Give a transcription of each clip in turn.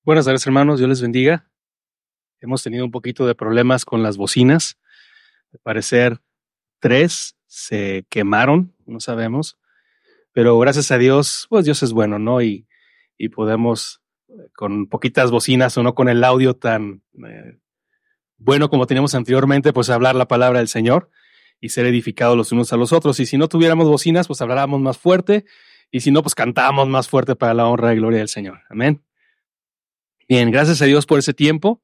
Buenas tardes, hermanos. Dios les bendiga. Hemos tenido un poquito de problemas con las bocinas. Al parecer, 3 se quemaron, no sabemos. Pero gracias a Dios, pues Dios es bueno, ¿no? Y podemos, con poquitas bocinas o no con el audio tan bueno como teníamos anteriormente, pues hablar la palabra del Señor y ser edificados los unos a los otros. Y si no tuviéramos bocinas, pues habláramos más fuerte. Y si no, pues cantábamos más fuerte para la honra y gloria del Señor. Amén. Bien, gracias a Dios por ese tiempo.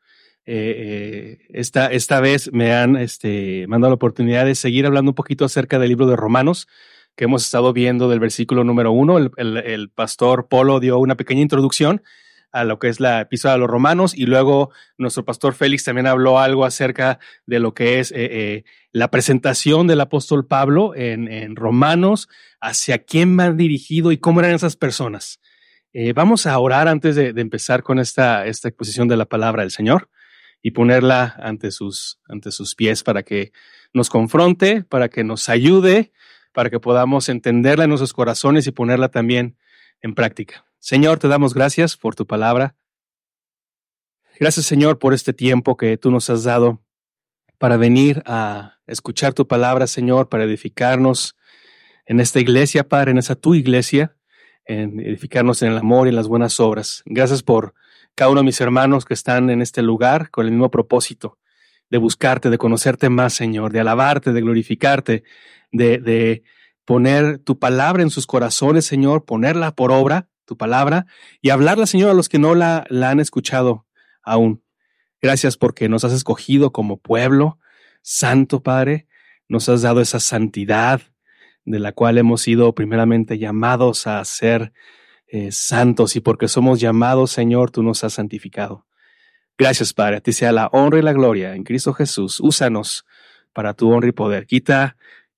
Esta vez me han dado la oportunidad de seguir hablando un poquito acerca del libro de Romanos, que hemos estado viendo del versículo número 1. El pastor Polo dio una pequeña introducción a lo que es la epístola de los Romanos, y luego nuestro pastor Félix también habló algo acerca de lo que es la presentación del apóstol Pablo en Romanos, hacia quién va dirigido y cómo eran esas personas. Vamos a orar antes de empezar con esta exposición de la palabra del Señor y ponerla ante sus pies para que nos confronte, para que nos ayude, para que podamos entenderla en nuestros corazones y ponerla también en práctica. Señor, te damos gracias por tu palabra. Gracias, Señor, por este tiempo que tú nos has dado para venir a escuchar tu palabra, Señor, para edificarnos en esta iglesia, Padre, en esa tu iglesia, en edificarnos en el amor y en las buenas obras. Gracias por cada uno de mis hermanos que están en este lugar con el mismo propósito de buscarte, de conocerte más, Señor, de alabarte, de glorificarte, de poner tu palabra en sus corazones, Señor, ponerla por obra, tu palabra, y hablarla, Señor, a los que no la han escuchado aún. Gracias porque nos has escogido como pueblo santo, Padre. Nos has dado esa santidad de la cual hemos sido primeramente llamados a ser santos, y porque somos llamados, Señor, tú nos has santificado. Gracias, Padre. A ti sea la honra y la gloria en Cristo Jesús. Úsanos para tu honra y poder. Quita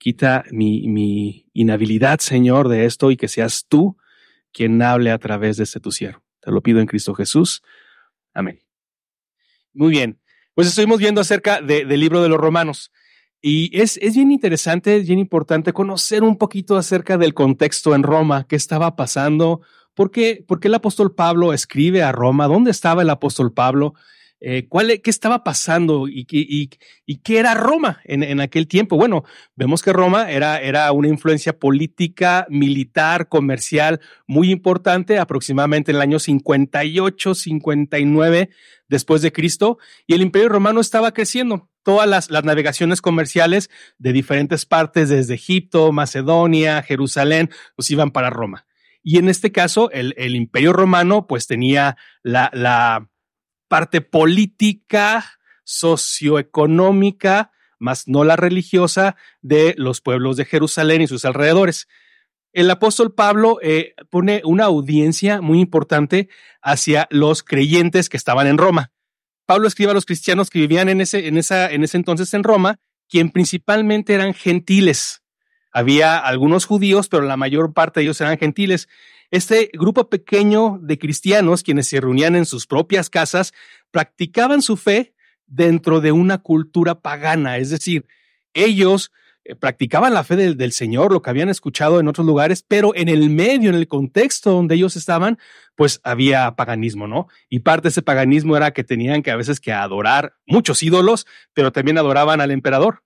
mi inhabilidad, Señor, de esto, y que seas tú quien hable a través de tu siervo. Te lo pido en Cristo Jesús. Amén. Muy bien. Pues estuvimos viendo acerca del libro de los Romanos. Y es bien interesante, es bien importante conocer un poquito acerca del contexto en Roma, qué estaba pasando, por qué el apóstol Pablo escribe a Roma, dónde estaba el apóstol Pablo, qué estaba pasando y qué era Roma en aquel tiempo. Bueno, vemos que Roma era una influencia política, militar, comercial muy importante, aproximadamente en el año 58, 59 después de Cristo, y el Imperio Romano estaba creciendo. Todas las navegaciones comerciales de diferentes partes, desde Egipto, Macedonia, Jerusalén, pues iban para Roma. Y en este caso, el Imperio Romano pues tenía la parte política, socioeconómica, más no la religiosa, de los pueblos de Jerusalén y sus alrededores. El apóstol Pablo pone una audiencia muy importante hacia los creyentes que estaban en Roma. Pablo escribe a los cristianos que vivían en ese entonces en Roma, quien principalmente eran gentiles. Había algunos judíos, pero la mayor parte de ellos eran gentiles. Este grupo pequeño de cristianos, quienes se reunían en sus propias casas, practicaban su fe dentro de una cultura pagana. Es decir, ellos practicaban la fe del Señor, lo que habían escuchado en otros lugares, pero en el medio, en el contexto donde ellos estaban, pues había paganismo, ¿no? Y parte de ese paganismo era que tenían que a veces que adorar muchos ídolos, pero también adoraban al emperador.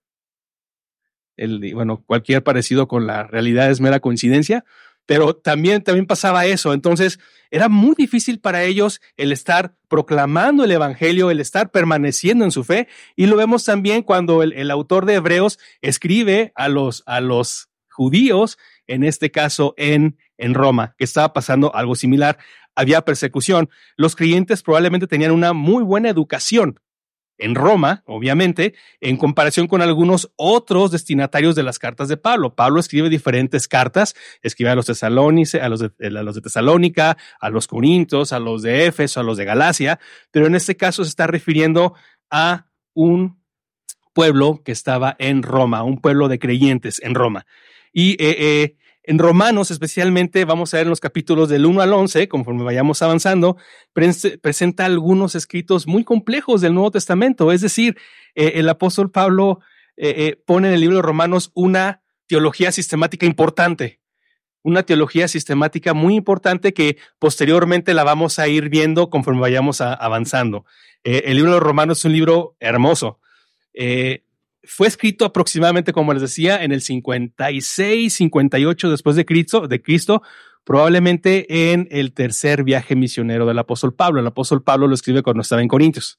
Cualquier parecido con la realidad es mera coincidencia, pero también pasaba eso. Entonces era muy difícil para ellos el estar proclamando el evangelio, el estar permaneciendo en su fe, y lo vemos también cuando el autor de Hebreos escribe a los judíos, en este caso en Roma, que estaba pasando algo similar. Había persecución. Los creyentes probablemente tenían una muy buena educación en Roma, obviamente, en comparación con algunos otros destinatarios de las cartas de Pablo. Pablo escribe diferentes cartas, escribe a los tesalónicos, a los de Tesalónica, a los corintios, a los de Éfeso, a los de Galacia, pero en este caso se está refiriendo a un pueblo que estaba en Roma, un pueblo de creyentes en Roma. Y en Romanos, especialmente, vamos a ver en los capítulos del 1 al 11, conforme vayamos avanzando, presenta algunos escritos muy complejos del Nuevo Testamento. Es decir, el apóstol Pablo pone en el libro de Romanos una teología sistemática importante. una teología sistemática muy importante que posteriormente la vamos a ir viendo conforme vayamos avanzando. El libro de los Romanos es un libro hermoso. Fue escrito aproximadamente, como les decía, en el 56, 58 después de Cristo, probablemente en el tercer viaje misionero del apóstol Pablo. El apóstol Pablo lo escribe cuando estaba en Corintios.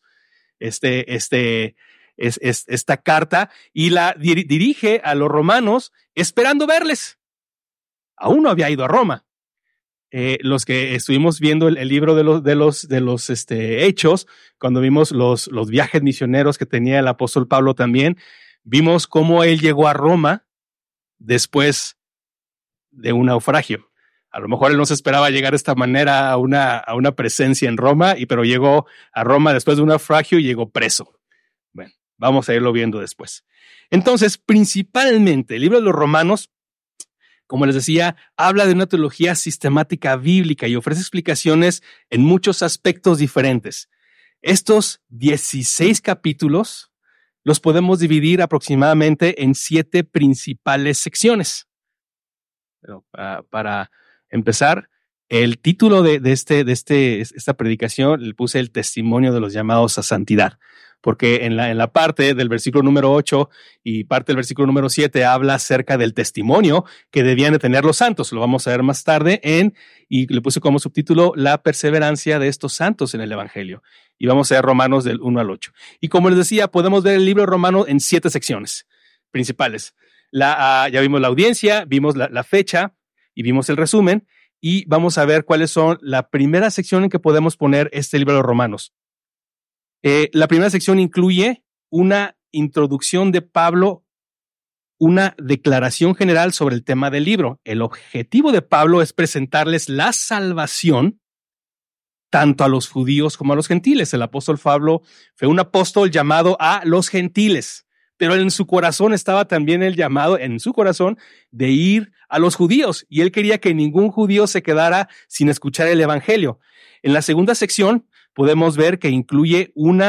Esta carta y la dirige a los romanos esperando verles. Aún no había ido a Roma. Los que estuvimos viendo el libro de los Hechos, cuando vimos los viajes misioneros que tenía el apóstol Pablo también, vimos cómo él llegó a Roma después de un naufragio. A lo mejor él no se esperaba llegar de esta manera a una presencia en Roma, pero llegó a Roma después de un naufragio y llegó preso. Bueno, vamos a irlo viendo después. Entonces, principalmente, el libro de los Romanos, como les decía, habla de una teología sistemática bíblica y ofrece explicaciones en muchos aspectos diferentes. Estos 16 capítulos los podemos dividir aproximadamente en 7 principales secciones. Pero, para empezar, el título de esta predicación le puse el testimonio de los llamados a santidad, porque en la parte del versículo número 8 y parte del versículo número 7 habla acerca del testimonio que debían de tener los santos. Lo vamos a ver más tarde y le puse como subtítulo la perseverancia de estos santos en el Evangelio. Y vamos a ver Romanos del 1 al 8. Y como les decía, podemos ver el libro de Romanos en 7 secciones principales. Ya vimos la audiencia, vimos la fecha y vimos el resumen. Y vamos a ver cuáles son la primera sección en que podemos poner este libro de los Romanos. La primera sección incluye una introducción de Pablo, una declaración general sobre el tema del libro. El objetivo de Pablo es presentarles la salvación tanto a los judíos como a los gentiles. El apóstol Pablo fue un apóstol llamado a los gentiles, pero en su corazón estaba también el llamado, en su corazón, de ir a los judíos, y él quería que ningún judío se quedara sin escuchar el evangelio. En la segunda sección podemos ver que incluye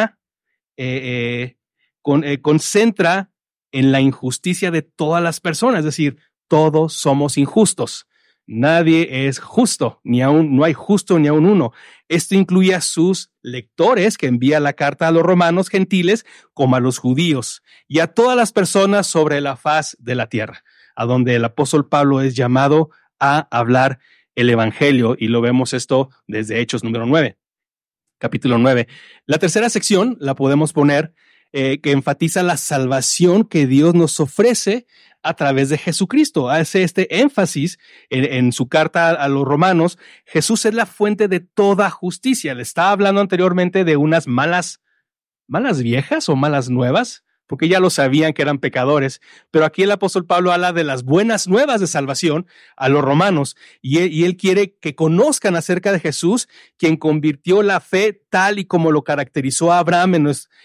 concentra en la injusticia de todas las personas, es decir, todos somos injustos. Nadie es justo, no hay justo ni aun uno. Esto incluye a sus lectores que envía la carta a los romanos gentiles como a los judíos y a todas las personas sobre la faz de la tierra, a donde el apóstol Pablo es llamado a hablar el evangelio, y lo vemos esto desde Hechos número 9. Capítulo 9. La tercera sección la podemos poner que enfatiza la salvación que Dios nos ofrece a través de Jesucristo. Hace este énfasis en su carta a los romanos. Jesús es la fuente de toda justicia. Le estaba hablando anteriormente de unas malas viejas o malas nuevas, porque ya lo sabían que eran pecadores, pero aquí el apóstol Pablo habla de las buenas nuevas de salvación a los romanos, y él quiere que conozcan acerca de Jesús, quien convirtió la fe tal y como lo caracterizó a Abraham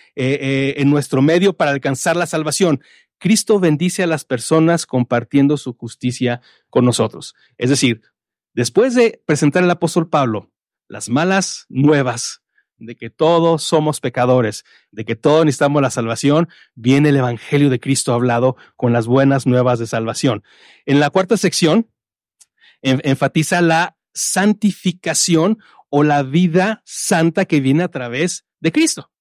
en nuestro medio para alcanzar la salvación. Cristo bendice a las personas compartiendo su justicia con nosotros. Es decir, después de presentar el apóstol Pablo las malas nuevas de que todos somos pecadores, de que todos necesitamos la salvación, viene el evangelio de Cristo hablado con las buenas nuevas de salvación. En la cuarta sección enfatiza la santificación o la vida santa que viene a través de Cristo.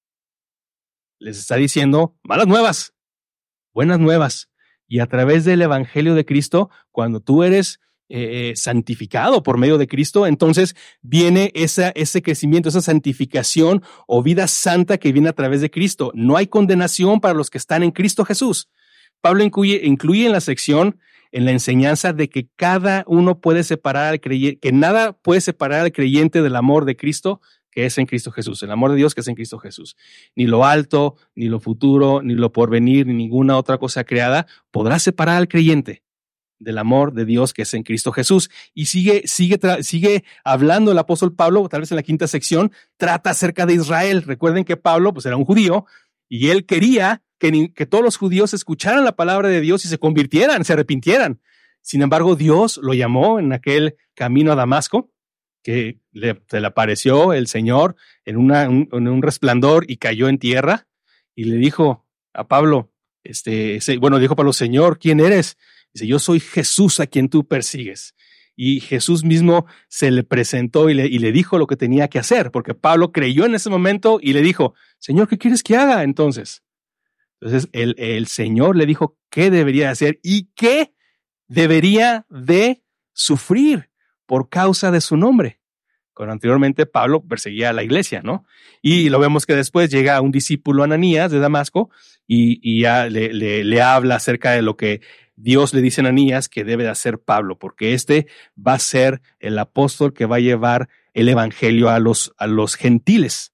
Les está diciendo malas nuevas, buenas nuevas, y a través del evangelio de Cristo, cuando tú eres santificado por medio de Cristo, entonces viene ese crecimiento, esa santificación o vida santa que viene a través de Cristo. No hay condenación para los que están en Cristo Jesús. Pablo incluye en la sección, en la enseñanza de que cada uno puede separar al creyente, que nada puede separar al creyente del amor de Cristo que es en Cristo Jesús, el amor de Dios que es en Cristo Jesús. Ni lo alto, ni lo futuro, ni lo porvenir, ni ninguna otra cosa creada podrá separar al creyente del amor de Dios que es en Cristo Jesús. Y sigue hablando el apóstol Pablo, tal vez en la quinta sección, trata acerca de Israel. Recuerden que Pablo pues era un judío y él quería que todos los judíos escucharan la palabra de Dios y se convirtieran, se arrepintieran. Sin embargo, Dios lo llamó en aquel camino a Damasco, que se le apareció el Señor en un resplandor y cayó en tierra, y le dijo a Pablo, dijo Pablo, Señor, ¿quién eres? Dice, yo soy Jesús a quien tú persigues. y Jesús mismo se le presentó y le dijo lo que tenía que hacer, porque Pablo creyó en ese momento y le dijo, Señor, ¿qué quieres que haga entonces? Entonces el Señor le dijo qué debería hacer y qué debería de sufrir por causa de su nombre. Cuando anteriormente Pablo perseguía a la iglesia, ¿no? Y lo vemos que después llega un discípulo, Ananías, de Damasco, y ya le habla acerca de lo que Dios le dice a Ananías que debe de hacer Pablo, porque este va a ser el apóstol que va a llevar el evangelio a los gentiles.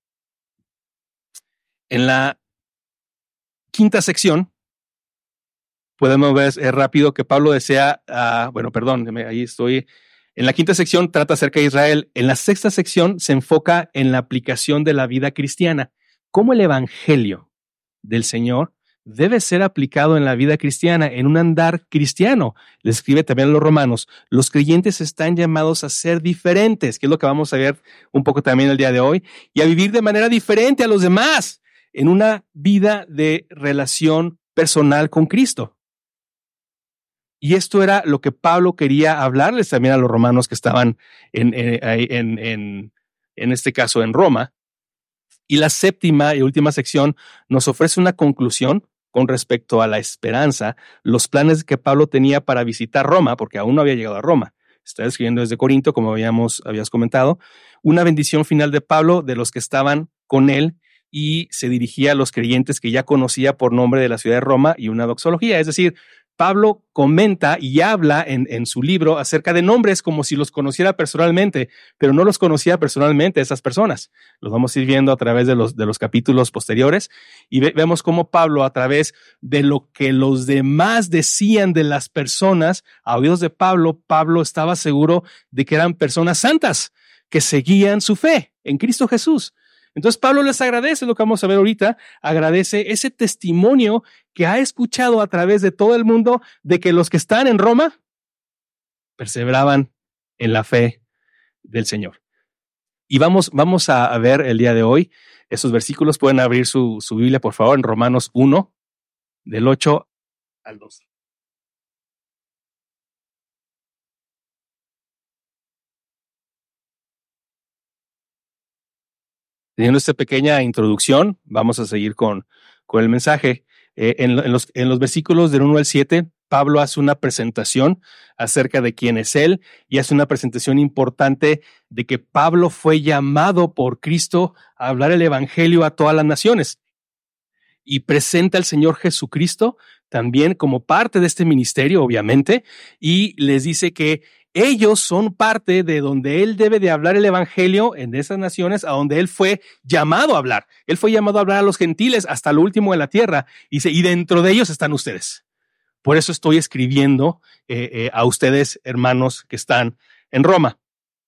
En la quinta sección, podemos ver rápido que Pablo desea, ahí estoy. En la quinta sección trata acerca de Israel. En la sexta sección se enfoca en la aplicación de la vida cristiana. Cómo el evangelio del Señor debe ser aplicado en la vida cristiana, en un andar cristiano. Le escribe también a los romanos, los creyentes están llamados a ser diferentes, que es lo que vamos a ver un poco también el día de hoy, y a vivir de manera diferente a los demás, en una vida de relación personal con Cristo. Y esto era lo que Pablo quería hablarles también a los romanos que estaban en este caso en Roma. Y la séptima y última sección nos ofrece una conclusión con respecto a la esperanza, los planes que Pablo tenía para visitar Roma, porque aún no había llegado a Roma. Está escribiendo desde Corinto, como habías comentado, una bendición final de Pablo de los que estaban con él y se dirigía a los creyentes que ya conocía por nombre de la ciudad de Roma y una doxología, es decir, Pablo comenta y habla en su libro acerca de nombres como si los conociera personalmente, pero no los conocía personalmente esas personas. Los vamos a ir viendo a través de los capítulos posteriores y vemos cómo Pablo, a través de lo que los demás decían de las personas, a oídos de Pablo, Pablo estaba seguro de que eran personas santas que seguían su fe en Cristo Jesús. Entonces Pablo les agradece, lo que vamos a ver ahorita, agradece ese testimonio que ha escuchado a través de todo el mundo de que los que están en Roma perseveraban en la fe del Señor. Y vamos a ver el día de hoy esos versículos. Pueden abrir su Biblia, por favor, en Romanos 1, del 8 al 12. Teniendo esta pequeña introducción, vamos a seguir con el mensaje. En los versículos del 1 al 7, Pablo hace una presentación acerca de quién es él y hace una presentación importante de que Pablo fue llamado por Cristo a hablar el evangelio a todas las naciones y presenta al Señor Jesucristo también como parte de este ministerio, obviamente, y les dice que ellos son parte de donde él debe de hablar el evangelio en esas naciones a donde él fue llamado a hablar. Él fue llamado a hablar a los gentiles hasta lo último de la tierra. Y dentro de ellos están ustedes. Por eso estoy escribiendo a ustedes, hermanos, que están en Roma.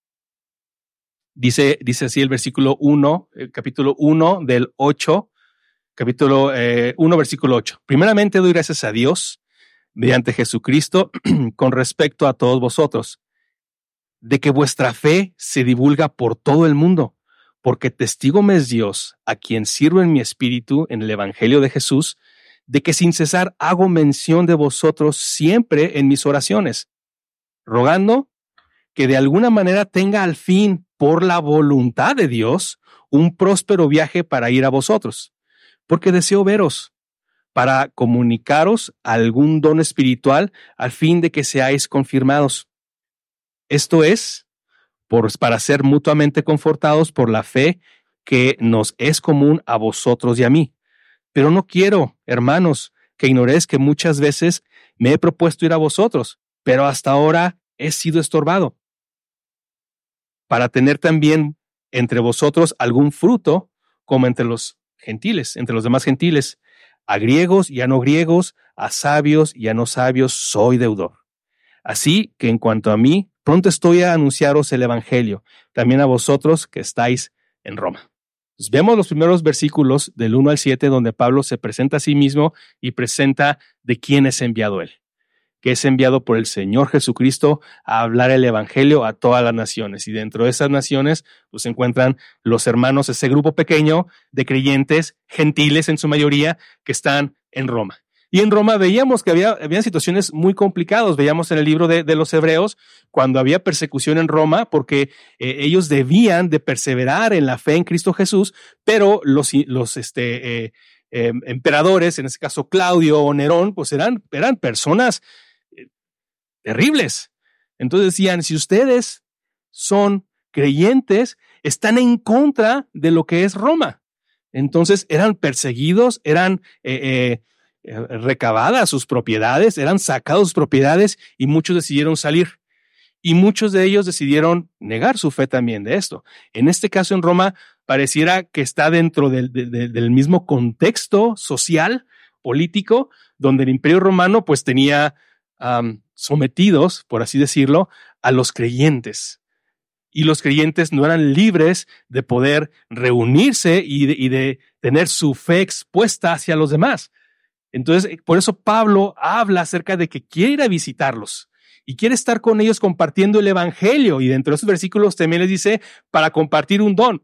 Dice así el versículo 1, el capítulo 1 del 8, capítulo 1, versículo 8. Primeramente doy gracias a Dios mediante Jesucristo con respecto a todos vosotros, de que vuestra fe se divulga por todo el mundo, porque testigo me es Dios, a quien sirvo en mi espíritu en el evangelio de Jesús, de que sin cesar hago mención de vosotros siempre en mis oraciones, rogando que de alguna manera tenga al fin, por la voluntad de Dios, un próspero viaje para ir a vosotros, porque deseo veros, para comunicaros algún don espiritual al fin de que seáis confirmados. Esto es, para ser mutuamente confortados por la fe que nos es común a vosotros y a mí. Pero no quiero, hermanos, que ignoréis que muchas veces me he propuesto ir a vosotros, pero hasta ahora he sido estorbado, para tener también entre vosotros algún fruto, como entre los gentiles, entre los demás gentiles. A griegos y a no griegos, a sabios y a no sabios, soy deudor. Así que en cuanto a mí, pronto estoy a anunciaros el evangelio, también a vosotros que estáis en Roma. Entonces, vemos los primeros versículos del 1 al 7, donde Pablo se presenta a sí mismo y presenta de quién es enviado él, que es enviado por el Señor Jesucristo a hablar el evangelio a todas las naciones. Y dentro de esas naciones pues, se encuentran los hermanos, ese grupo pequeño de creyentes, gentiles en su mayoría, que están en Roma. Y en Roma veíamos que había situaciones muy complicadas. Veíamos en el libro de los Hebreos cuando había persecución en Roma porque ellos debían de perseverar en la fe en Cristo Jesús, pero los emperadores, en este caso Claudio o Nerón, pues eran personas terribles. Entonces decían, si ustedes son creyentes, están en contra de lo que es Roma. Entonces eran perseguidos, eran recabadas sus propiedades, eran sacados sus propiedades y muchos decidieron salir. Y muchos de ellos decidieron negar su fe también de esto. En este caso en Roma pareciera que está dentro del mismo contexto social, político, donde el Imperio Romano pues tenía sometidos, por así decirlo, a los creyentes. Y los creyentes no eran libres de poder reunirse y de tener su fe expuesta hacia los demás. Entonces, por eso Pablo habla acerca de que quiere ir a visitarlos y quiere estar con ellos compartiendo el evangelio. Y dentro de esos versículos también les dice para compartir un don.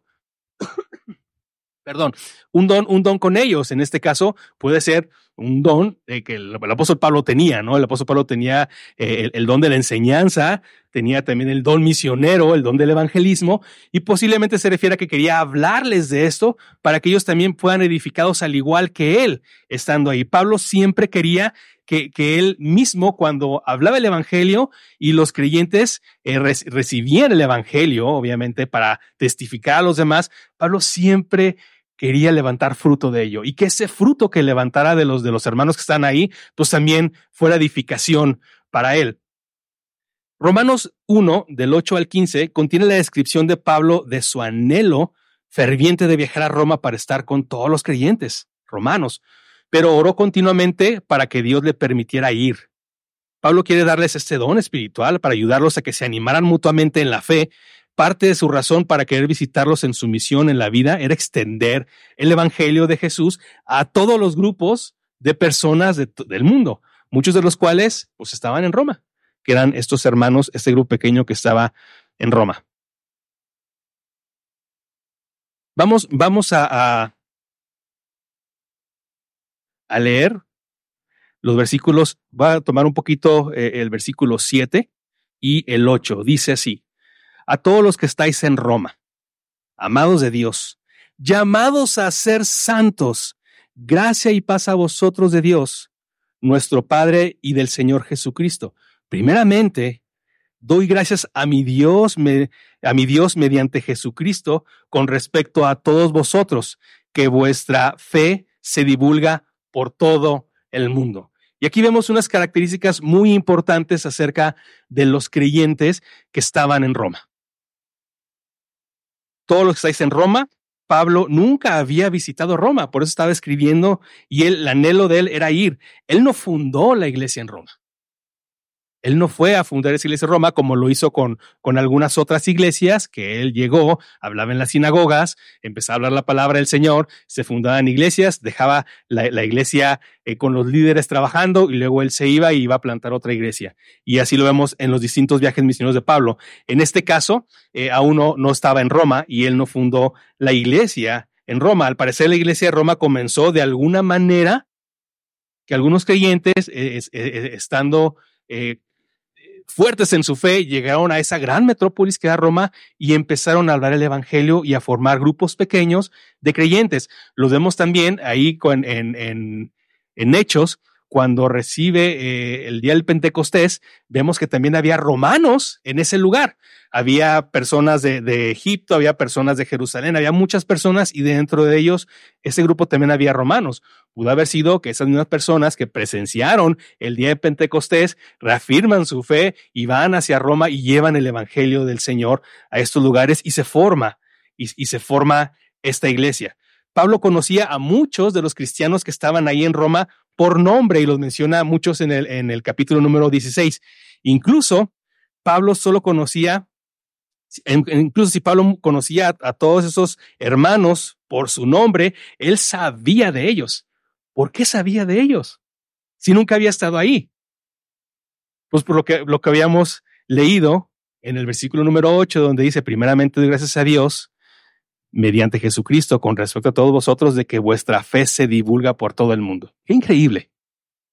Perdón, un don con ellos. En este caso puede ser un don que el apóstol Pablo tenía, ¿no? El apóstol Pablo tenía el don de la enseñanza, tenía también el don misionero, el don del evangelismo, y posiblemente se refiere a que quería hablarles de esto para que ellos también puedan edificados al igual que él, estando ahí. Pablo siempre quería que él mismo, cuando hablaba el evangelio y los creyentes recibían el evangelio, obviamente, para testificar a los demás, Pablo siempre quería levantar fruto de ello y que ese fruto que levantara de los hermanos que están ahí, pues también fuera edificación para él. Romanos 1, del 8 al 15, contiene la descripción de Pablo de su anhelo ferviente de viajar a Roma para estar con todos los creyentes romanos, pero oró continuamente para que Dios le permitiera ir. Pablo quiere darles este don espiritual para ayudarlos a que se animaran mutuamente en la fe. Parte de su razón para querer visitarlos en su misión en la vida era extender el evangelio de Jesús a todos los grupos de personas del mundo, muchos de los cuales pues estaban en Roma, que eran estos hermanos, este grupo pequeño que estaba en Roma. Vamos a leer los versículos. Va a tomar un poquito el versículo 7 y el 8. Dice así: a todos los que estáis en Roma, amados de Dios, llamados a ser santos, gracia y paz a vosotros de Dios, nuestro Padre y del Señor Jesucristo. Primeramente, doy gracias a mi Dios mediante Jesucristo con respecto a todos vosotros, que vuestra fe se divulga por todo el mundo. Y aquí vemos unas características muy importantes acerca de los creyentes que estaban en Roma. Todos los que estáis en Roma, Pablo nunca había visitado Roma, por eso estaba escribiendo y el anhelo de él era ir. Él no fundó la iglesia en Roma. Él no fue a fundar esa iglesia en Roma como lo hizo con algunas otras iglesias, que él llegó, hablaba en las sinagogas, empezaba a hablar la palabra del Señor, se fundaban iglesias, dejaba la iglesia con los líderes trabajando y luego él se iba y iba a plantar otra iglesia. Y así lo vemos en los distintos viajes misioneros de Pablo. En este caso, aún no estaba en Roma y él no fundó la iglesia en Roma. Al parecer, la iglesia de Roma comenzó de alguna manera que algunos creyentes, estando fuertes en su fe, llegaron a esa gran metrópolis que era Roma y empezaron a hablar el evangelio y a formar grupos pequeños de creyentes. Los vemos también ahí en Hechos, cuando recibe el día del Pentecostés, vemos que también había romanos en ese lugar. Había personas de Egipto, había personas de Jerusalén, había muchas personas y dentro de ellos, ese grupo también había romanos. Pudo haber sido que esas mismas personas que presenciaron el día de Pentecostés reafirman su fe y van hacia Roma y llevan el evangelio del Señor a estos lugares y se forma esta iglesia. Pablo conocía a muchos de los cristianos que estaban ahí en Roma por nombre y los menciona muchos en el capítulo número 16. Incluso Pablo solo conocía, incluso si Pablo conocía a todos esos hermanos por su nombre, él sabía de ellos. ¿Por qué sabía de ellos? Si nunca había estado ahí. Pues por lo que habíamos leído en el versículo número 8, donde dice, primeramente doy gracias a Dios, mediante Jesucristo, con respecto a todos vosotros, de que vuestra fe se divulga por todo el mundo. ¡Qué increíble!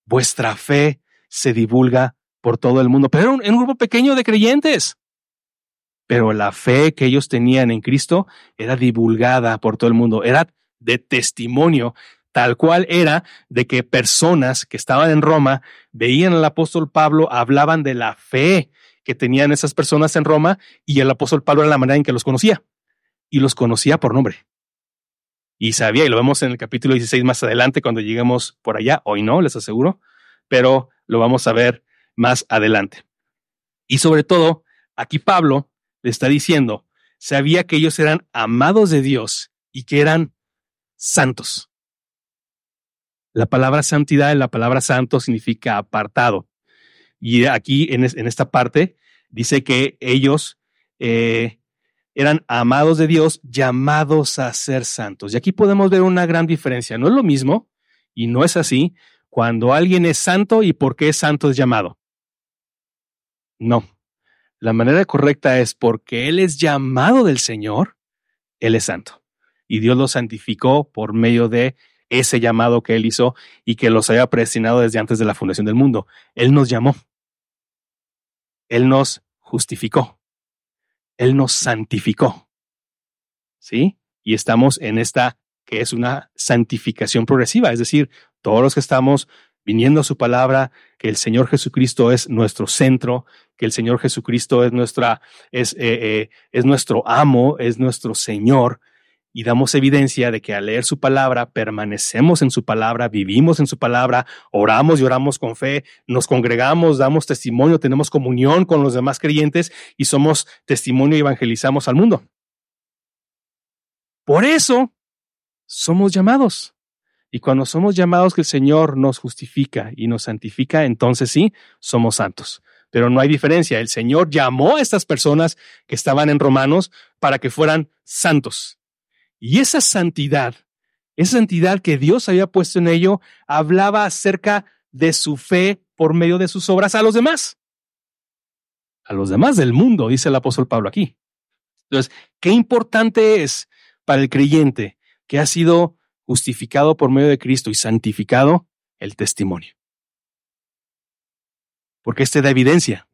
vuestra fe se divulga por todo el mundo. Pero era un grupo pequeño de creyentes. Pero la fe que ellos tenían en Cristo era divulgada por todo el mundo. Era de testimonio, tal cual era de que personas que estaban en Roma veían al apóstol Pablo, hablaban de la fe que tenían esas personas en Roma, y el apóstol Pablo era la manera en que los conocía. Y los conocía por nombre. Y sabía, y lo vemos en el capítulo 16 más adelante cuando lleguemos por allá. Hoy no, les aseguro, pero lo vamos a ver más adelante. Y sobre todo, aquí Pablo le está diciendo, sabía que ellos eran amados de Dios y que eran santos. La palabra santidad y la palabra santo significa apartado. Y aquí en esta parte dice que ellos eran amados de Dios, llamados a ser santos. Y aquí podemos ver una gran diferencia. No es lo mismo, y no es así, cuando alguien es santo y por qué es santo es llamado. No. La manera correcta es porque Él es llamado del Señor, Él es santo. Y Dios lo santificó por medio de ese llamado que Él hizo y que los había predestinado desde antes de la fundación del mundo. Él nos llamó. Él nos justificó. Él nos santificó. ¿Sí? Y estamos en esta que es una santificación progresiva, es decir, todos los que estamos viniendo a su palabra, que el Señor Jesucristo es nuestro centro, que el Señor Jesucristo es nuestro amo, es nuestro Señor, y damos evidencia de que al leer su palabra, permanecemos en su palabra, vivimos en su palabra, oramos y oramos con fe, nos congregamos, damos testimonio, tenemos comunión con los demás creyentes y somos testimonio y evangelizamos al mundo. Por eso somos llamados. Y cuando somos llamados que el Señor nos justifica y nos santifica, entonces sí, somos santos. Pero no hay diferencia. El Señor llamó a estas personas que estaban en Romanos para que fueran santos. Y esa santidad que Dios había puesto en ello, hablaba acerca de su fe por medio de sus obras a los demás. A los demás del mundo, dice el apóstol Pablo aquí. Entonces, qué importante es para el creyente que ha sido justificado por medio de Cristo y santificado, el testimonio. Porque da evidencia.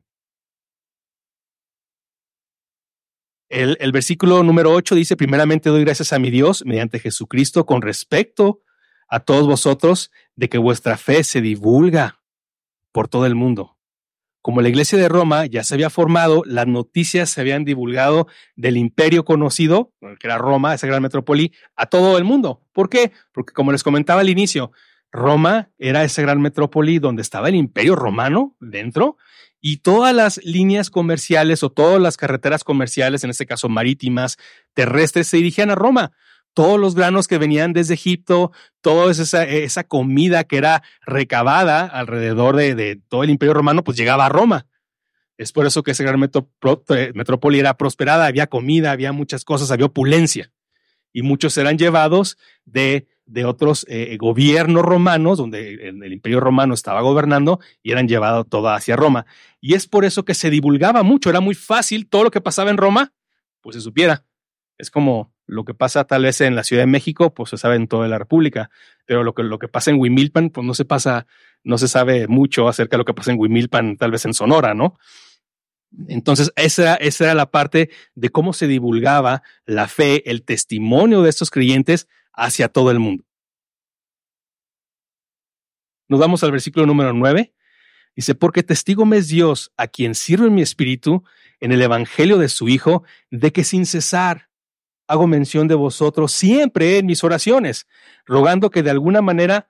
El versículo número 8 dice, primeramente doy gracias a mi Dios mediante Jesucristo con respecto a todos vosotros de que vuestra fe se divulga por todo el mundo. Como la iglesia de Roma ya se había formado, las noticias se habían divulgado del imperio conocido, que era Roma, esa gran metrópoli, a todo el mundo. ¿Por qué? Porque como les comentaba al inicio, Roma era esa gran metrópoli donde estaba el imperio romano dentro y todas las líneas comerciales o todas las carreteras comerciales, en este caso marítimas, terrestres, se dirigían a Roma. Todos los granos que venían desde Egipto, toda esa comida que era recabada alrededor de todo el imperio romano, pues llegaba a Roma. Es por eso que esa gran metrópoli era prosperada, había comida, había muchas cosas, había opulencia. Y muchos eran llevados de otros gobiernos romanos, donde el imperio romano estaba gobernando, y eran llevados todo hacia Roma. Y es por eso que se divulgaba mucho, era muy fácil, todo lo que pasaba en Roma, pues se supiera. Es como lo que pasa tal vez en la Ciudad de México, pues se sabe en toda la República, pero lo que pasa en Huimilpan, pues no se sabe mucho acerca de lo que pasa en Huimilpan, tal vez en Sonora, ¿no? Entonces, esa era la parte de cómo se divulgaba la fe, el testimonio de estos creyentes hacia todo el mundo. Nos vamos al versículo número 9. Dice, porque testigo me es Dios, a quien sirve en mi espíritu, en el evangelio de su Hijo, de que sin cesar hago mención de vosotros siempre en mis oraciones, rogando que de alguna manera,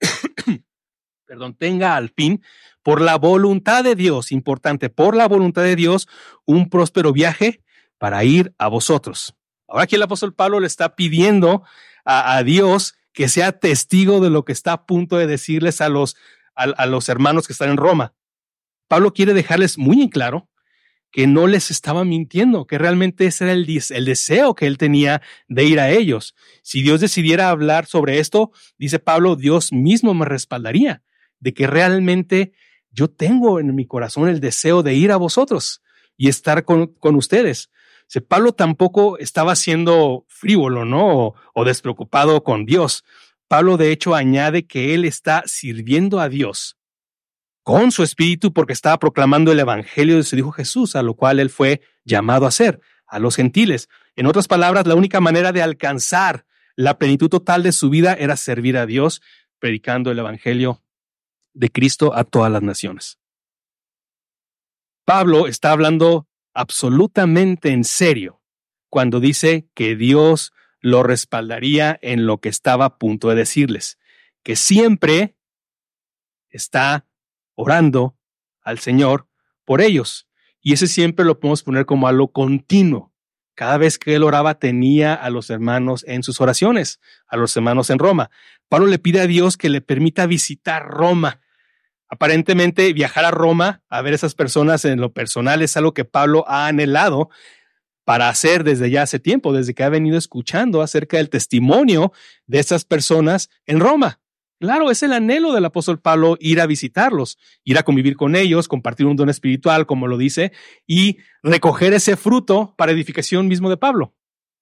tenga al fin, por la voluntad de Dios, importante, por la voluntad de Dios, un próspero viaje para ir a vosotros. Ahora aquí el apóstol Pablo le está pidiendo a Dios que sea testigo de lo que está a punto de decirles a los hermanos que están en Roma. Pablo quiere dejarles muy en claro que no les estaba mintiendo, que realmente ese era el deseo que él tenía de ir a ellos. Si Dios decidiera hablar sobre esto, dice Pablo, Dios mismo me respaldaría, de que realmente yo tengo en mi corazón el deseo de ir a vosotros y estar con ustedes. Pablo tampoco estaba siendo frívolo, ¿no? O despreocupado con Dios. Pablo de hecho añade que él está sirviendo a Dios con su espíritu porque estaba proclamando el evangelio de su Hijo Jesús, a lo cual él fue llamado a hacer, a los gentiles. En otras palabras, la única manera de alcanzar la plenitud total de su vida era servir a Dios, predicando el evangelio de Cristo a todas las naciones. Pablo está hablando absolutamente en serio cuando dice que Dios lo respaldaría en lo que estaba a punto de decirles, que siempre está orando al Señor por ellos. Y ese siempre lo podemos poner como algo continuo. Cada vez que él oraba tenía a los hermanos en sus oraciones, a los hermanos en Roma. Pablo le pide a Dios que le permita visitar Roma. Aparentemente viajar a Roma a ver a esas personas en lo personal es algo que Pablo ha anhelado para hacer desde ya hace tiempo, desde que ha venido escuchando acerca del testimonio de esas personas en Roma. Claro, es el anhelo del apóstol Pablo ir a visitarlos, ir a convivir con ellos, compartir un don espiritual, como lo dice, y recoger ese fruto para edificación mismo de Pablo.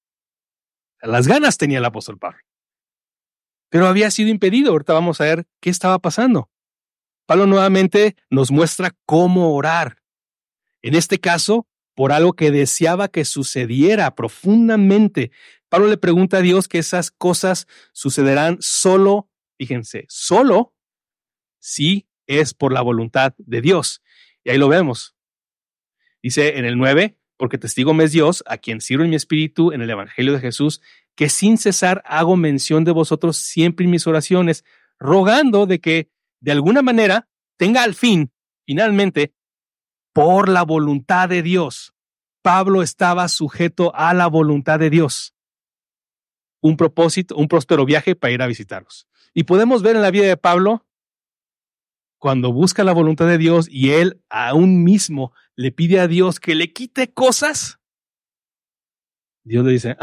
Las ganas tenía el apóstol Pablo, pero había sido impedido. Ahorita vamos a ver qué estaba pasando. Pablo nuevamente nos muestra cómo orar. En este caso, por algo que deseaba que sucediera profundamente. Pablo le pregunta a Dios que esas cosas sucederán solo, fíjense, solo si es por la voluntad de Dios. Y ahí lo vemos. Dice en el 9, porque testigo me es Dios, a quien sirvo en mi espíritu en el evangelio de Jesús, que sin cesar hago mención de vosotros siempre en mis oraciones, rogando de que de alguna manera tenga al fin, finalmente, por la voluntad de Dios. Pablo estaba sujeto a la voluntad de Dios. Un propósito, un próspero viaje para ir a visitarlos. Y podemos ver en la vida de Pablo, cuando busca la voluntad de Dios y él aún mismo le pide a Dios que le quite cosas, Dios le dice,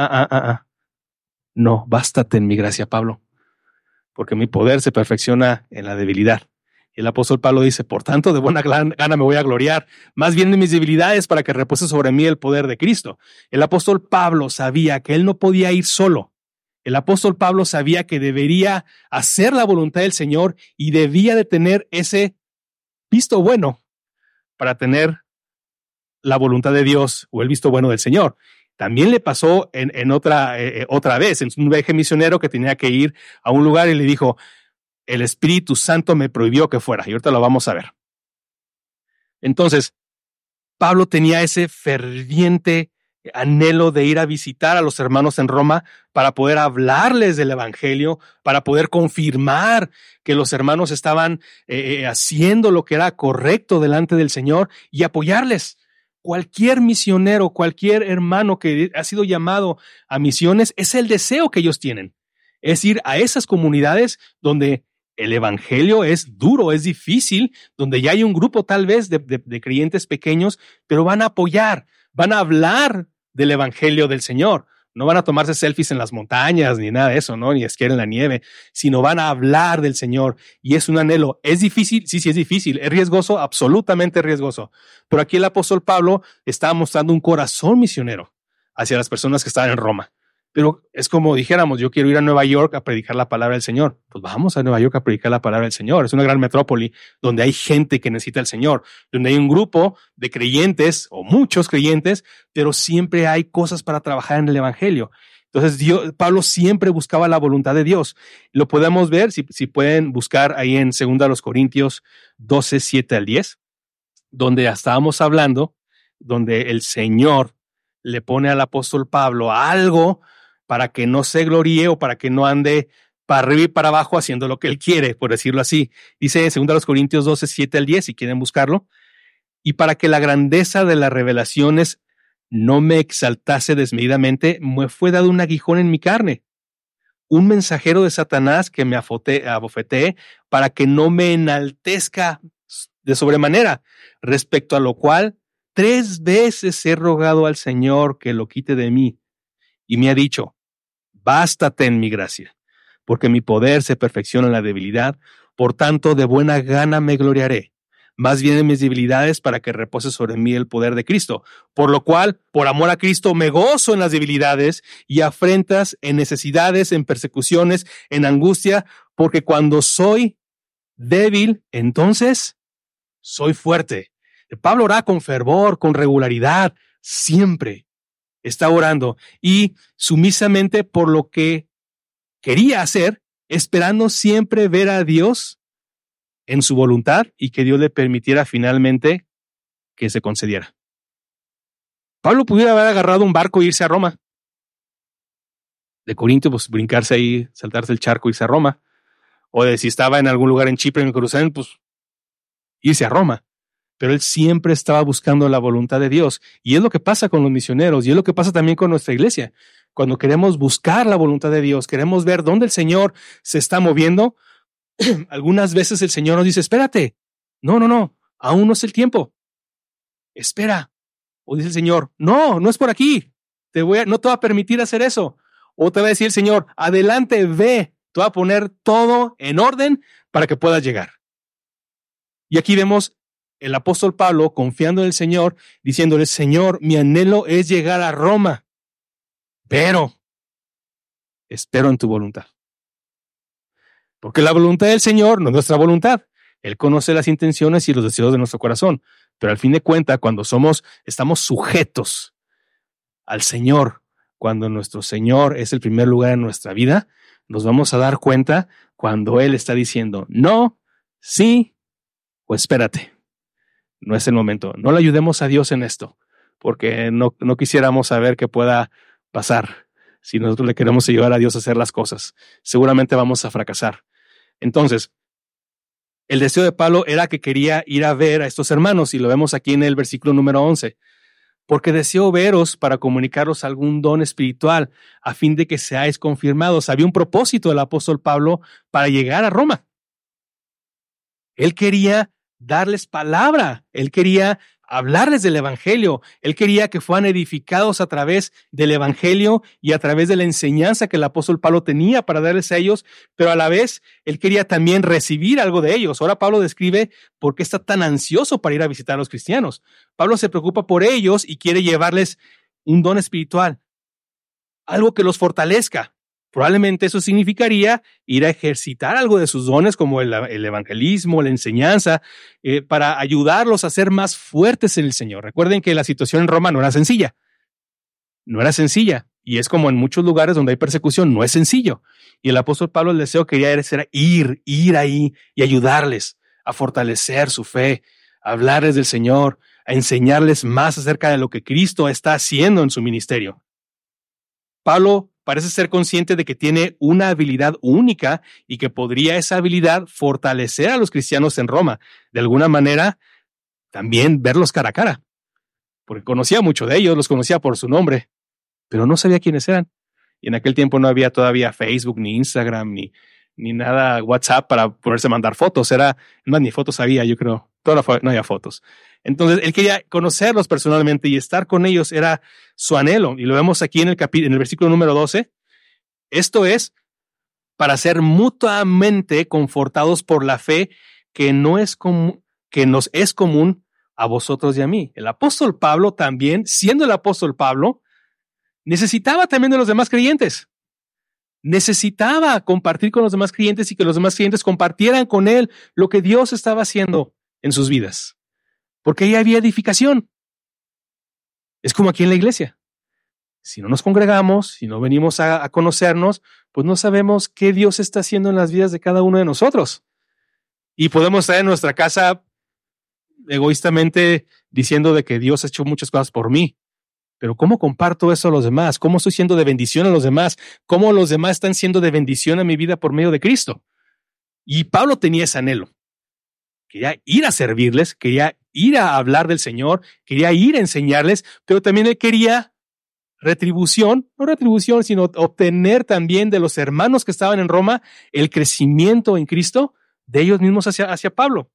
no, bástate en mi gracia, Pablo, porque mi poder se perfecciona en la debilidad. Y el apóstol Pablo dice, por tanto, de buena gana me voy a gloriar, más bien de mis debilidades para que repose sobre mí el poder de Cristo. El apóstol Pablo sabía que él no podía ir solo. El apóstol Pablo sabía que debería hacer la voluntad del Señor y debía de tener ese visto bueno para tener la voluntad de Dios o el visto bueno del Señor. También le pasó en otra vez, en un viaje misionero que tenía que ir a un lugar y le dijo, el Espíritu Santo me prohibió que fuera. Y ahorita lo vamos a ver. Entonces, Pablo tenía ese ferviente anhelo de ir a visitar a los hermanos en Roma para poder hablarles del evangelio, para poder confirmar que los hermanos estaban haciendo lo que era correcto delante del Señor y apoyarles. Cualquier misionero, cualquier hermano que ha sido llamado a misiones, es el deseo que ellos tienen. Es ir a esas comunidades donde el evangelio es duro, es difícil, donde ya hay un grupo tal vez de creyentes pequeños, pero van a apoyar, van a hablar del evangelio del Señor. No van a tomarse selfies en las montañas ni nada de eso, ¿no? Ni esquiar en la nieve, sino van a hablar del Señor. Y es un anhelo. ¿Es difícil? Sí, es difícil. ¿Es riesgoso? Absolutamente riesgoso. Pero aquí el apóstol Pablo está mostrando un corazón misionero hacia las personas que estaban en Roma. Pero es como dijéramos, yo quiero ir a Nueva York a predicar la palabra del Señor. Pues vamos a Nueva York a predicar la palabra del Señor. Es una gran metrópoli donde hay gente que necesita al Señor, donde hay un grupo de creyentes o muchos creyentes, pero siempre hay cosas para trabajar en el evangelio. Entonces Pablo siempre buscaba la voluntad de Dios. Lo podemos ver, si pueden buscar ahí en 2 Corintios 12, 7 al 10, donde estábamos hablando, donde el Señor le pone al apóstol Pablo algo para que no se gloríe o para que no ande para arriba y para abajo haciendo lo que él quiere, por decirlo así. Dice en 2 Corintios 12, 7 al 10, si quieren buscarlo. Y para que la grandeza de las revelaciones no me exaltase desmedidamente, me fue dado un aguijón en mi carne, un mensajero de Satanás que me abofetee para que no me enaltezca de sobremanera, respecto a lo cual 3 veces he rogado al Señor que lo quite de mí. Y me ha dicho, bástate en mi gracia, porque mi poder se perfecciona en la debilidad, por tanto de buena gana me gloriaré, más bien en mis debilidades para que repose sobre mí el poder de Cristo. Por lo cual, por amor a Cristo, me gozo en las debilidades y afrentas, en necesidades, en persecuciones, en angustia, porque cuando soy débil, entonces soy fuerte. Pablo ora con fervor, con regularidad, siempre está orando y sumisamente por lo que quería hacer, esperando siempre ver a Dios en su voluntad y que Dios le permitiera finalmente que se concediera. Pablo pudiera haber agarrado un barco e irse a Roma. De Corinto, pues brincarse ahí, saltarse el charco, irse a Roma. O de si estaba en algún lugar en Chipre, en Jerusalén, pues irse a Roma. Pero él siempre estaba buscando la voluntad de Dios. Y es lo que pasa con los misioneros, y es lo que pasa también con nuestra iglesia. Cuando queremos buscar la voluntad de Dios, queremos ver dónde el Señor se está moviendo, algunas veces el Señor nos dice, espérate, no, aún no es el tiempo. Espera. O dice el Señor, no es por aquí. No te voy a permitir hacer eso. O te va a decir el Señor, adelante, ve, te voy a poner todo en orden para que puedas llegar. Y aquí vemos el apóstol Pablo confiando en el Señor, diciéndole, Señor, mi anhelo es llegar a Roma, pero espero en tu voluntad. Porque la voluntad del Señor no es nuestra voluntad. Él conoce las intenciones y los deseos de nuestro corazón. Pero al fin de cuentas, cuando estamos sujetos al Señor, cuando nuestro Señor es el primer lugar en nuestra vida, nos vamos a dar cuenta cuando Él está diciendo no, sí o espérate. No es el momento. No le ayudemos a Dios en esto, porque no quisiéramos saber qué pueda pasar. Si nosotros le queremos ayudar a Dios a hacer las cosas, seguramente vamos a fracasar. Entonces, el deseo de Pablo era que quería ir a ver a estos hermanos, y lo vemos aquí en el versículo número 11. Porque deseo veros para comunicaros algún don espiritual, a fin de que seáis confirmados. Había un propósito del apóstol Pablo para llegar a Roma. Él quería darles palabra, él quería hablarles del evangelio, él quería que fueran edificados a través del evangelio y a través de la enseñanza que el apóstol Pablo tenía para darles a ellos, pero a la vez él quería también recibir algo de ellos. Ahora Pablo describe por qué está tan ansioso para ir a visitar a los cristianos. Pablo se preocupa por ellos y quiere llevarles un don espiritual, algo que los fortalezca. Probablemente eso significaría ir a ejercitar algo de sus dones como el evangelismo, la enseñanza, para ayudarlos a ser más fuertes en el Señor. Recuerden que la situación en Roma no era sencilla. No era sencilla. Y es como en muchos lugares donde hay persecución, no es sencillo. Y el apóstol Pablo, el deseo quería era ir ahí y ayudarles a fortalecer su fe, a hablarles del Señor, a enseñarles más acerca de lo que Cristo está haciendo en su ministerio. Pablo parece ser consciente de que tiene una habilidad única y que podría esa habilidad fortalecer a los cristianos en Roma. De alguna manera, también verlos cara a cara. Porque conocía mucho de ellos, los conocía por su nombre, pero no sabía quiénes eran. Y en aquel tiempo no había todavía Facebook, ni Instagram, ni nada, WhatsApp para poderse mandar fotos. Más ni fotos había, yo creo. No había fotos. Entonces, él quería conocerlos personalmente y estar con ellos era su anhelo. Y lo vemos aquí en el versículo número 12. Esto es para ser mutuamente confortados por la fe que nos es común a vosotros y a mí. El apóstol Pablo también, siendo el apóstol Pablo, necesitaba también de los demás creyentes. Necesitaba compartir con los demás creyentes y que los demás creyentes compartieran con él lo que Dios estaba haciendo en sus vidas. Porque ahí había edificación. Es como aquí en la iglesia. Si no nos congregamos, si no venimos a conocernos, pues no sabemos qué Dios está haciendo en las vidas de cada uno de nosotros. Y podemos estar en nuestra casa egoístamente diciendo de que Dios ha hecho muchas cosas por mí. Pero ¿cómo comparto eso a los demás? ¿Cómo estoy siendo de bendición a los demás? ¿Cómo los demás están siendo de bendición a mi vida por medio de Cristo? Y Pablo tenía ese anhelo. Quería ir a servirles, quería ir a hablar del Señor, quería ir a enseñarles, pero también él quería no retribución, sino obtener también de los hermanos que estaban en Roma el crecimiento en Cristo de ellos mismos hacia Pablo.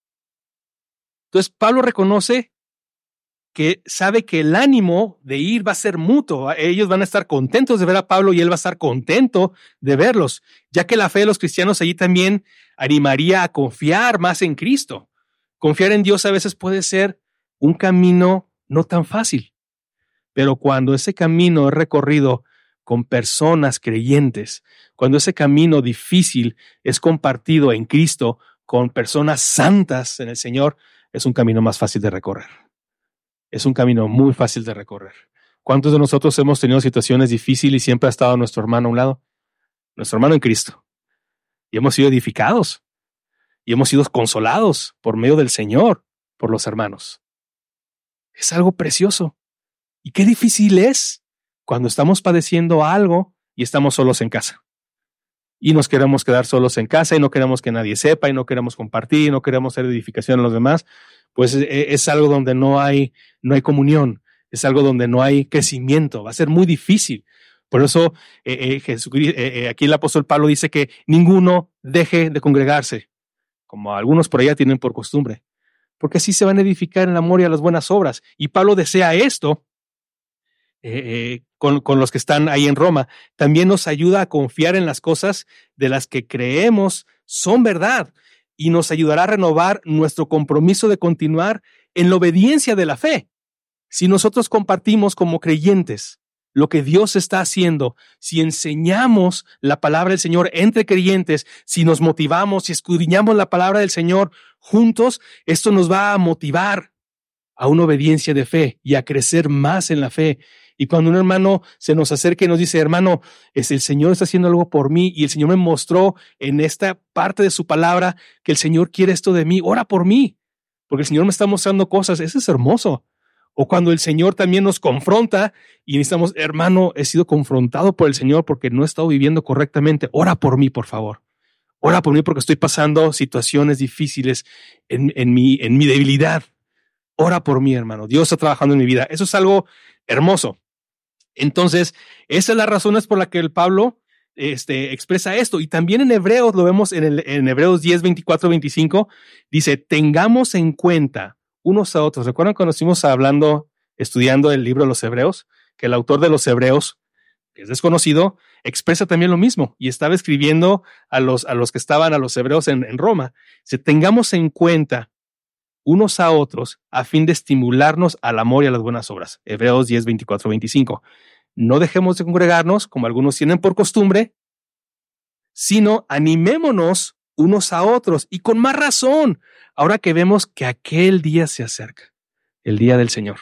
Entonces Pablo reconoce que sabe que el ánimo de ir va a ser mutuo. Ellos van a estar contentos de ver a Pablo y él va a estar contento de verlos, ya que la fe de los cristianos allí también animaría a confiar más en Cristo. Confiar en Dios a veces puede ser un camino no tan fácil, pero cuando ese camino es recorrido con personas creyentes, cuando ese camino difícil es compartido en Cristo con personas santas en el Señor, es un camino más fácil de recorrer. Es un camino muy fácil de recorrer. ¿Cuántos de nosotros hemos tenido situaciones difíciles y siempre ha estado nuestro hermano a un lado? Nuestro hermano en Cristo. Y hemos sido edificados. Y hemos sido consolados por medio del Señor, por los hermanos. Es algo precioso. Y qué difícil es cuando estamos padeciendo algo y estamos solos en casa. Y nos queremos quedar solos en casa y no queremos que nadie sepa y no queremos compartir y no queremos hacer edificación a los demás. Pues es algo donde no hay comunión. Es algo donde no hay crecimiento. Va a ser muy difícil. Por eso aquí el apóstol Pablo dice que ninguno deje de congregarse, como algunos por allá tienen por costumbre, porque así se van a edificar en el amor y a las buenas obras. Y Pablo desea esto con los que están ahí en Roma. También nos ayuda a confiar en las cosas de las que creemos son verdad y nos ayudará a renovar nuestro compromiso de continuar en la obediencia de la fe. Si nosotros compartimos como creyentes lo que Dios está haciendo, si enseñamos la palabra del Señor entre creyentes, si nos motivamos, si escudriñamos la palabra del Señor juntos, esto nos va a motivar a una obediencia de fe y a crecer más en la fe. Y cuando un hermano se nos acerca y nos dice, hermano, el Señor está haciendo algo por mí y el Señor me mostró en esta parte de su palabra que el Señor quiere esto de mí, ora por mí, porque el Señor me está mostrando cosas, eso es hermoso. O cuando el Señor también nos confronta y necesitamos, hermano, he sido confrontado por el Señor porque no he estado viviendo correctamente. Ora por mí, por favor. Ora por mí porque estoy pasando situaciones difíciles en mi debilidad. Ora por mí, hermano. Dios está trabajando en mi vida. Eso es algo hermoso. Entonces, esas son las razones por las que el Pablo expresa esto. Y también en Hebreos, lo vemos en Hebreos 10, 24, 25, dice, tengamos en cuenta unos a otros. ¿Recuerdan cuando estuvimos estudiando el libro de los Hebreos? Que el autor de los Hebreos, que es desconocido, expresa también lo mismo y estaba escribiendo a los que estaban, a los hebreos en Roma. Dice, tengamos en cuenta unos a otros a fin de estimularnos al amor y a las buenas obras. Hebreos 10, 24, 25. No dejemos de congregarnos como algunos tienen por costumbre, sino animémonos unos a otros y con más razón, ahora que vemos que aquel día se acerca, el día del Señor.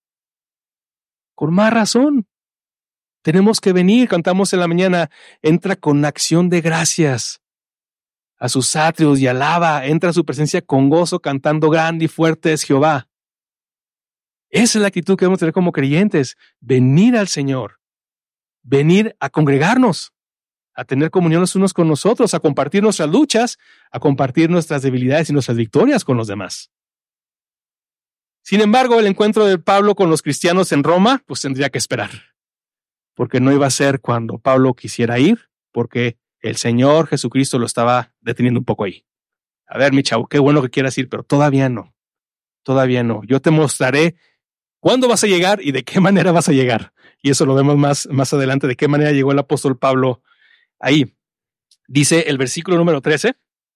Con más razón, tenemos que venir, cantamos en la mañana, entra con acción de gracias a sus atrios y alaba, entra a su presencia con gozo, cantando grande y fuerte es Jehová. Esa es la actitud que debemos tener como creyentes, venir al Señor, venir a congregarnos, a tener comunión los unos con nosotros, a compartir nuestras luchas, a compartir nuestras debilidades y nuestras victorias con los demás. Sin embargo, el encuentro de Pablo con los cristianos en Roma, pues tendría que esperar, porque no iba a ser cuando Pablo quisiera ir, porque el Señor Jesucristo lo estaba deteniendo un poco ahí. A ver, mi chavo, qué bueno que quieras ir, pero todavía no. Todavía no. Yo te mostraré cuándo vas a llegar y de qué manera vas a llegar. Y eso lo vemos más adelante, de qué manera llegó el apóstol Pablo ahí. Dice el versículo número 13.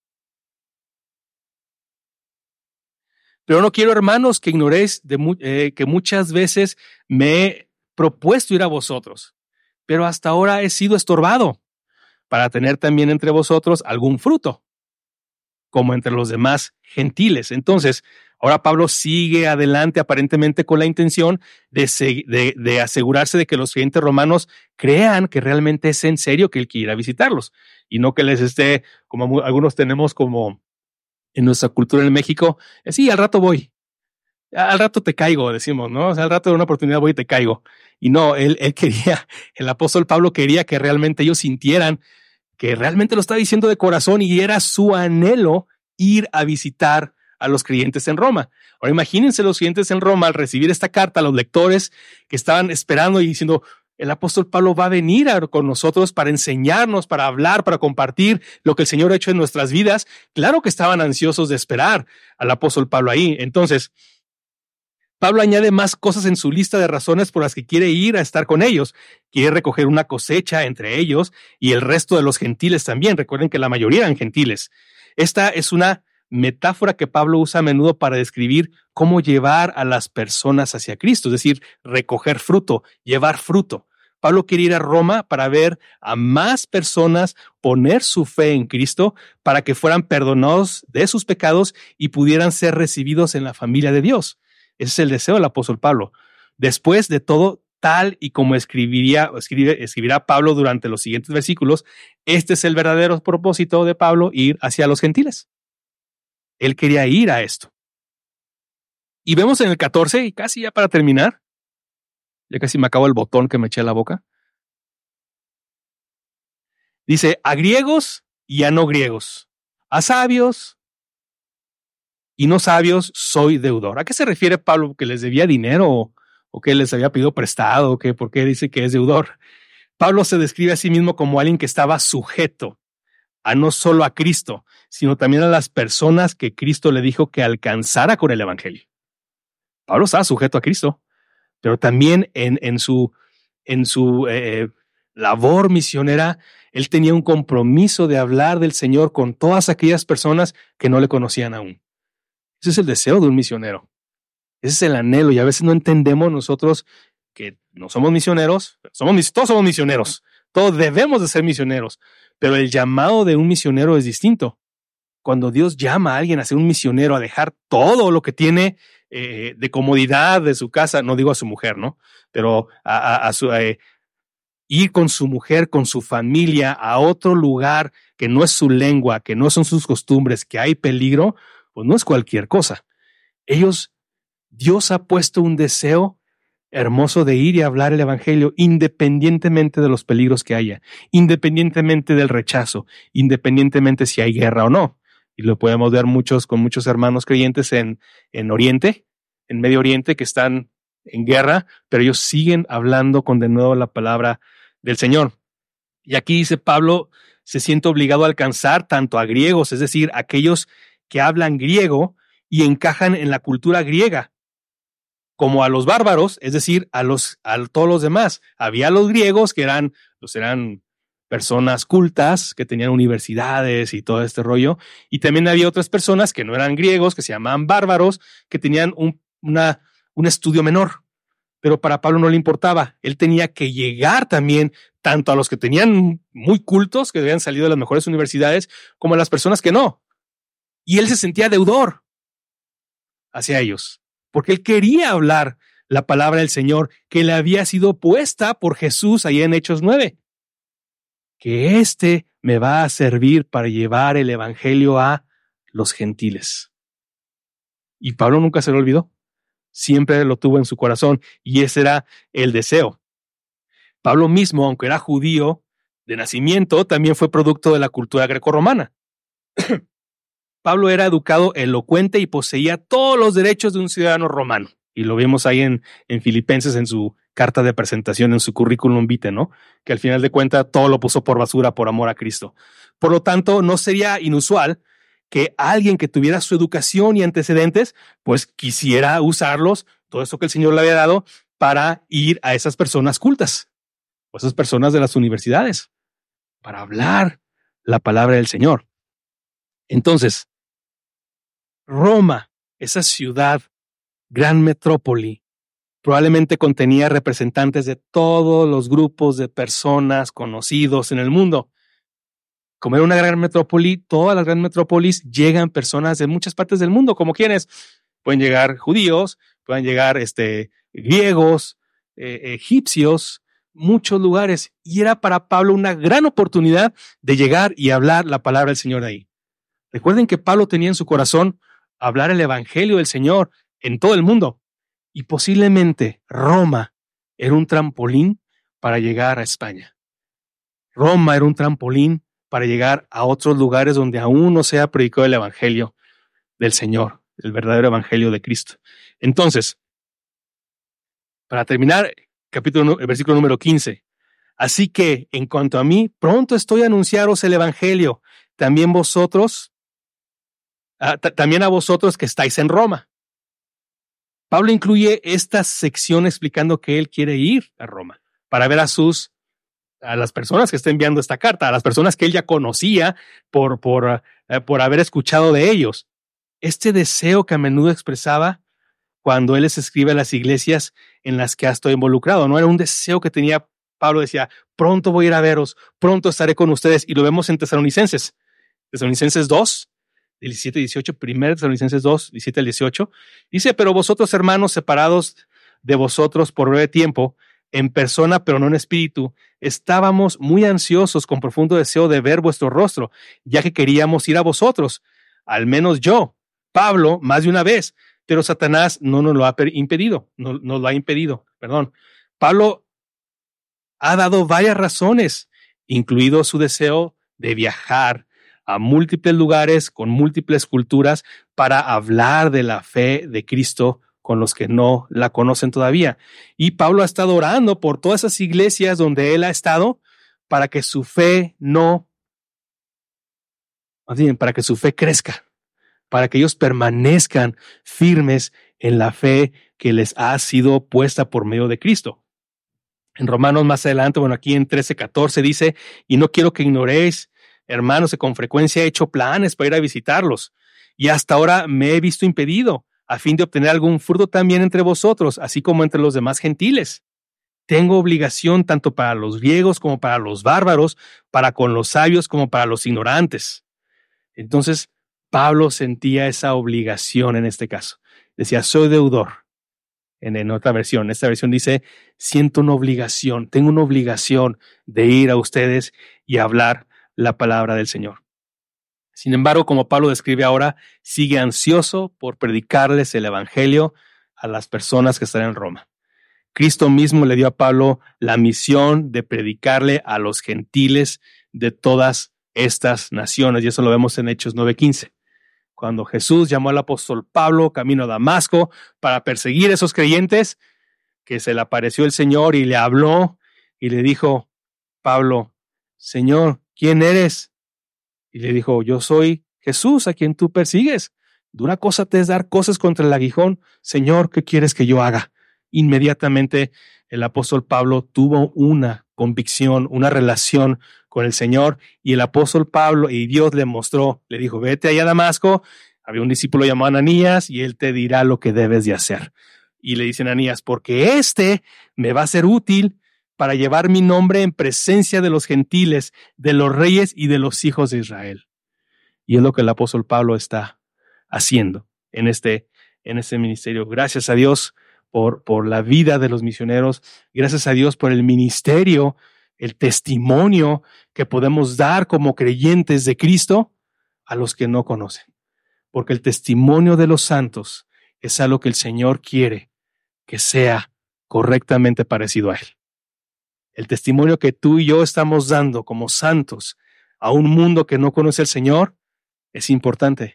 Pero no quiero, hermanos, que ignoréis que muchas veces me he propuesto ir a vosotros, pero hasta ahora he sido estorbado para tener también entre vosotros algún fruto, como entre los demás gentiles. Entonces, ahora Pablo sigue adelante aparentemente con la intención de asegurarse de que los creyentes romanos crean que realmente es en serio que él quiere ir a visitarlos y no que les esté, como algunos tenemos como en nuestra cultura en México, sí, al rato voy. Al rato te caigo, decimos, ¿no? O sea, al rato de una oportunidad voy y te caigo. Y no, él quería, el apóstol Pablo quería que realmente ellos sintieran que realmente lo estaba diciendo de corazón y era su anhelo ir a visitar a los creyentes en Roma. Ahora imagínense los creyentes en Roma al recibir esta carta, los lectores que estaban esperando y diciendo, el apóstol Pablo va a venir con nosotros para enseñarnos, para hablar, para compartir lo que el Señor ha hecho en nuestras vidas. Claro que estaban ansiosos de esperar al apóstol Pablo ahí. Entonces, Pablo añade más cosas en su lista de razones por las que quiere ir a estar con ellos. Quiere recoger una cosecha entre ellos y el resto de los gentiles también. Recuerden que la mayoría eran gentiles. Esta es una metáfora que Pablo usa a menudo para describir cómo llevar a las personas hacia Cristo, es decir, recoger fruto, llevar fruto. Pablo quiere ir a Roma para ver a más personas poner su fe en Cristo para que fueran perdonados de sus pecados y pudieran ser recibidos en la familia de Dios. Ese es el deseo del apóstol Pablo. Después de todo, tal y como escribirá Pablo durante los siguientes versículos, este es el verdadero propósito de Pablo, ir hacia los gentiles. Él quería ir a esto. Y vemos en el 14, y casi ya para terminar, ya casi me acabo el botón que me eché a la boca. Dice, a griegos y a no griegos, a sabios y no sabios soy deudor. ¿A qué se refiere Pablo? ¿Que les debía dinero o que les había pedido prestado? ¿Por qué dice que es deudor? Pablo se describe a sí mismo como alguien que estaba sujeto a no solo a Cristo, sino también a las personas que Cristo le dijo que alcanzara con el evangelio. Pablo estaba sujeto a Cristo, pero también en su labor misionera, él tenía un compromiso de hablar del Señor con todas aquellas personas que no le conocían aún. Ese es el deseo de un misionero. Ese es el anhelo, y a veces no entendemos nosotros que no somos misioneros, todos somos misioneros, todos debemos de ser misioneros, pero el llamado de un misionero es distinto. Cuando Dios llama a alguien a ser un misionero, a dejar todo lo que tiene de comodidad de su casa, no digo a su mujer, ¿no? Pero ir con su mujer, con su familia, a otro lugar que no es su lengua, que no son sus costumbres, que hay peligro, pues no es cualquier cosa. Dios ha puesto un deseo hermoso de ir y hablar el evangelio independientemente de los peligros que haya, independientemente del rechazo, independientemente si hay guerra o no. Y lo podemos ver con muchos hermanos creyentes en Oriente, en Medio Oriente, que están en guerra, pero ellos siguen hablando con de nuevo la palabra del Señor. Y aquí dice Pablo, se siente obligado a alcanzar tanto a griegos, es decir, aquellos que hablan griego y encajan en la cultura griega, como a los bárbaros, es decir, a todos los demás. Había los griegos que eran personas cultas, que tenían universidades y todo este rollo, y también había otras personas que no eran griegos, que se llamaban bárbaros, que tenían un estudio menor. Pero para Pablo no le importaba. Él tenía que llegar también tanto a los que tenían muy cultos, que habían salido de las mejores universidades, como a las personas que no. Y él se sentía deudor hacia ellos, porque él quería hablar la palabra del Señor que le había sido puesta por Jesús ahí en Hechos 9. Que este me va a servir para llevar el evangelio a los gentiles. Y Pablo nunca se lo olvidó. Siempre lo tuvo en su corazón y ese era el deseo. Pablo mismo, aunque era judío de nacimiento, también fue producto de la cultura grecorromana. Pablo era educado, elocuente y poseía todos los derechos de un ciudadano romano. Y lo vimos ahí en Filipenses, en su carta de presentación, en su currículum vitae, ¿no? Que al final de cuentas todo lo puso por basura por amor a Cristo. Por lo tanto, no sería inusual que alguien que tuviera su educación y antecedentes, pues quisiera usarlos, todo eso que el Señor le había dado, para ir a esas personas cultas, o esas personas de las universidades, para hablar la palabra del Señor. Entonces, Roma, esa ciudad, gran metrópoli, probablemente contenía representantes de todos los grupos de personas conocidos en el mundo. Como era una gran metrópoli, todas las grandes metrópolis llegan personas de muchas partes del mundo, como quienes pueden llegar judíos, pueden llegar griegos, egipcios, muchos lugares. Y era para Pablo una gran oportunidad de llegar y hablar la palabra del Señor de ahí. Recuerden que Pablo tenía en su corazón hablar el evangelio del Señor en todo el mundo. Y posiblemente Roma era un trampolín para llegar a España. Roma era un trampolín para llegar a otros lugares donde aún no se ha predicado el evangelio del Señor, el verdadero evangelio de Cristo. Entonces, para terminar, versículo número 15. Así que, en cuanto a mí, pronto estoy a anunciaros el evangelio, también a vosotros que estáis en Roma. Pablo incluye esta sección explicando que él quiere ir a Roma para ver a las personas que está enviando esta carta, a las personas que él ya conocía por haber escuchado de ellos. este deseo que a menudo expresaba cuando él les escribe a las iglesias en las que estoy involucrado. No era un deseo que tenía Pablo, decía, pronto voy a ir a veros, pronto estaré con ustedes, y lo vemos en Tesalonicenses 2, 17 y 18, 1 Tesalonicenses 2, 17 al 18, dice, pero vosotros, hermanos, separados de vosotros por breve tiempo, en persona, pero no en espíritu, estábamos muy ansiosos con profundo deseo de ver vuestro rostro, ya que queríamos ir a vosotros, al menos yo, Pablo, más de una vez, pero Satanás no nos lo ha impedido, no nos lo ha impedido, perdón. Pablo ha dado varias razones, incluido su deseo de viajar a múltiples lugares con múltiples culturas para hablar de la fe de Cristo con los que no la conocen todavía. Y Pablo ha estado orando por todas esas iglesias donde él ha estado para que su fe para que su fe crezca, para que ellos permanezcan firmes en la fe que les ha sido puesta por medio de Cristo. En Romanos más adelante, aquí en 13:14 dice, y no quiero que ignoréis, hermanos, que con frecuencia he hecho planes para ir a visitarlos, y hasta ahora me he visto impedido, a fin de obtener algún fruto también entre vosotros, así como entre los demás gentiles. Tengo obligación tanto para los griegos como para los bárbaros, para con los sabios como para los ignorantes. Entonces, Pablo sentía esa obligación en este caso. Decía, soy deudor. En otra versión, esta versión dice, siento una obligación, tengo una obligación de ir a ustedes y hablar la palabra del Señor. Sin embargo, como Pablo describe ahora, sigue ansioso por predicarles el evangelio a las personas que están en Roma. Cristo mismo le dio a Pablo la misión de predicarle a los gentiles de todas estas naciones, y eso lo vemos en Hechos 9:15. Cuando Jesús llamó al apóstol Pablo camino a Damasco para perseguir a esos creyentes, que se le apareció el Señor y le habló y le dijo, Pablo, Señor, ¿quién eres? Y le dijo, yo soy Jesús a quien tú persigues. Dura cosa te es dar cosas contra el aguijón. Señor, ¿qué quieres que yo haga? Inmediatamente el apóstol Pablo tuvo una convicción, una relación con el Señor, y el apóstol Pablo y Dios le mostró, le dijo, vete allá a Damasco, había un discípulo llamado Ananías y él te dirá lo que debes de hacer. Y le dice Ananías, porque me va a ser útil para llevar mi nombre en presencia de los gentiles, de los reyes y de los hijos de Israel. Y es lo que el apóstol Pablo está haciendo en este ministerio. Gracias a Dios por la vida de los misioneros, gracias a Dios por el ministerio, el testimonio que podemos dar como creyentes de Cristo a los que no conocen. Porque el testimonio de los santos es algo que el Señor quiere que sea correctamente parecido a Él. El testimonio que tú y yo estamos dando como santos a un mundo que no conoce al Señor es importante.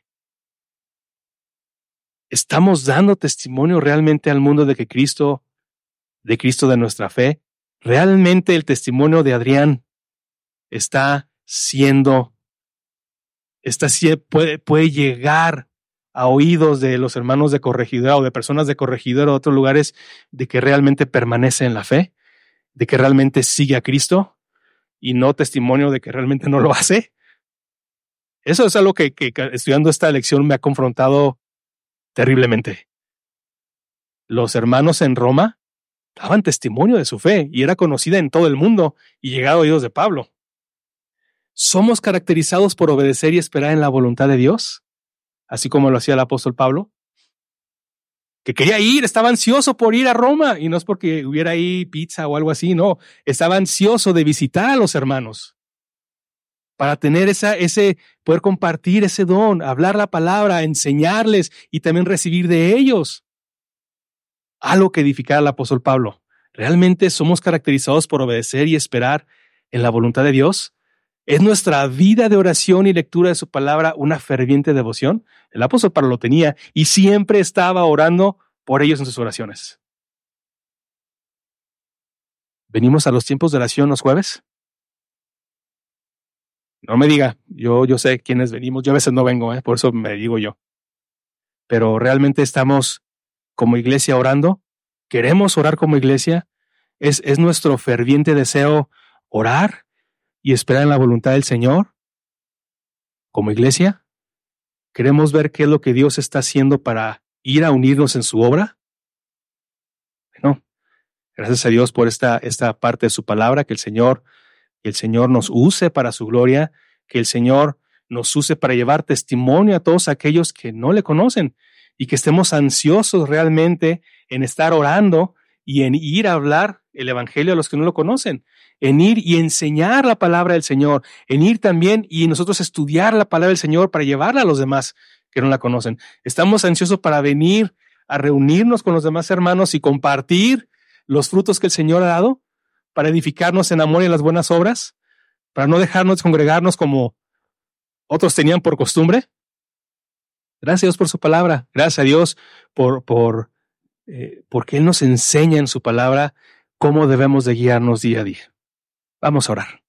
¿Estamos dando testimonio realmente al mundo de Cristo de nuestra fe? ¿Realmente el testimonio de Adrián puede llegar a oídos de los hermanos de Corregidora o de personas de Corregidora o de otros lugares, de que realmente permanece en la fe, de que realmente sigue a Cristo y no testimonio de que realmente no lo hace? Eso es algo que estudiando esta lección me ha confrontado terriblemente. Los hermanos en Roma daban testimonio de su fe y era conocida en todo el mundo y llegado a oídos de Pablo. ¿Somos caracterizados por obedecer y esperar en la voluntad de Dios? Así como lo hacía el apóstol Pablo, que quería ir, estaba ansioso por ir a Roma, y no es porque hubiera ahí pizza o algo así, no, estaba ansioso de visitar a los hermanos para tener poder compartir ese don, hablar la palabra, enseñarles y también recibir de ellos algo que edificara al apóstol Pablo. ¿Realmente somos caracterizados por obedecer y esperar en la voluntad de Dios? ¿Es nuestra vida de oración y lectura de su palabra una ferviente devoción? El apóstol Pablo lo tenía y siempre estaba orando por ellos en sus oraciones. ¿Venimos a los tiempos de oración los jueves? No me diga, yo sé quiénes venimos, yo a veces no vengo, por eso me digo yo. Pero realmente estamos como iglesia orando, queremos orar como iglesia, es nuestro ferviente deseo orar y esperar en la voluntad del Señor como iglesia. ¿Queremos ver qué es lo que Dios está haciendo para ir a unirnos en su obra? Bueno, gracias a Dios por esta parte de su palabra, que el Señor nos use para su gloria, que el Señor nos use para llevar testimonio a todos aquellos que no le conocen y que estemos ansiosos realmente en estar orando y en ir a hablar el evangelio a los que no lo conocen, en ir y enseñar la palabra del Señor, en ir también y nosotros estudiar la palabra del Señor para llevarla a los demás que no la conocen. Estamos ansiosos para venir a reunirnos con los demás hermanos y compartir los frutos que el Señor ha dado, para edificarnos en amor y en las buenas obras, para no dejarnos congregarnos como otros tenían por costumbre. Gracias a Dios por su palabra. Gracias a Dios porque Él nos enseña en su palabra cómo debemos de guiarnos día a día. Vamos a orar.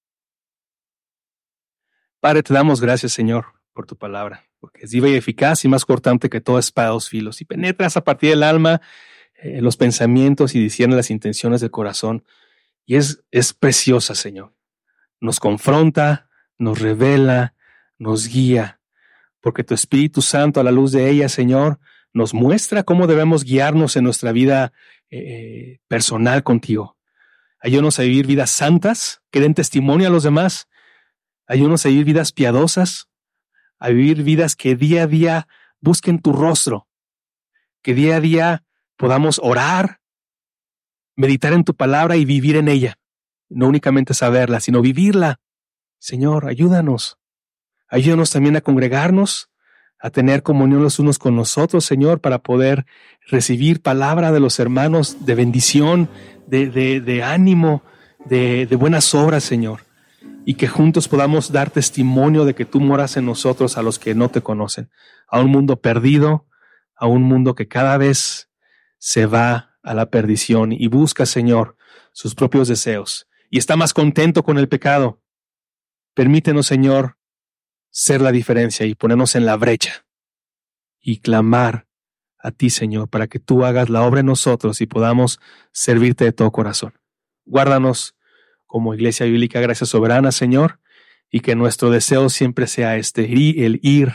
Padre, te damos gracias, Señor, por tu palabra, porque es viva y eficaz y más cortante que toda espada de dos filos, y penetras a partir del alma, los pensamientos y discierne las intenciones del corazón. Y es preciosa, Señor. Nos confronta, nos revela, nos guía, porque tu Espíritu Santo, a la luz de ella, Señor, nos muestra cómo debemos guiarnos en nuestra vida personal contigo. Ayúdanos a vivir vidas santas, que den testimonio a los demás. Ayúdanos a vivir vidas piadosas, a vivir vidas que día a día busquen tu rostro, que día a día podamos orar, meditar en tu palabra y vivir en ella. No únicamente saberla, sino vivirla. Señor, ayúdanos. Ayúdanos también a congregarnos, a tener comunión los unos con los otros, Señor, para poder recibir palabra de los hermanos de bendición, de ánimo, de buenas obras, Señor. Y que juntos podamos dar testimonio de que tú moras en nosotros a los que no te conocen. A un mundo perdido, a un mundo que cada vez se va a la perdición y busca, Señor, sus propios deseos. Y está más contento con el pecado. Permítenos, Señor, ser la diferencia y ponernos en la brecha y clamar a ti, Señor, para que tú hagas la obra en nosotros y podamos servirte de todo corazón. Guárdanos como Iglesia Bíblica Gracia Soberana, Señor, y que nuestro deseo siempre sea el ir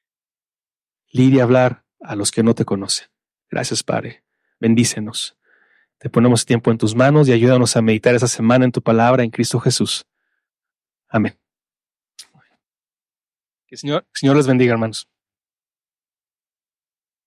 y hablar a los que no te conocen. Gracias, Padre. Bendícenos. Te ponemos tiempo en tus manos y ayúdanos a meditar esa semana en tu palabra en Cristo Jesús. Amén. Que el Señor les bendiga, hermanos.